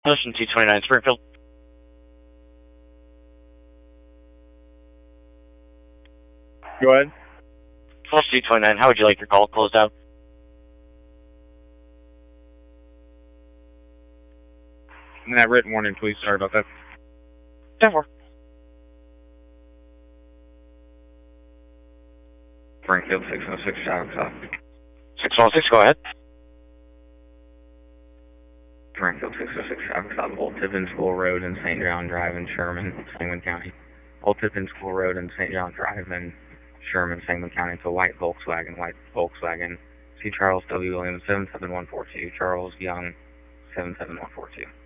Listen, T29 Springfield. Go ahead. Plus T29, how would you like your call closed out? And that written warning, please. Sorry about that. 10-4. Springfield 606, Shadow South. 616, go ahead. Springfield 606, Shadow South, Old Tiffin School Road and St. John Drive in Sherman, Sangamon County. Old Tiffin School Road and St. John Drive in Sherman, Sangamon County to white Volkswagen. See Charles W. Williams, 77142, Charles Young, 77142.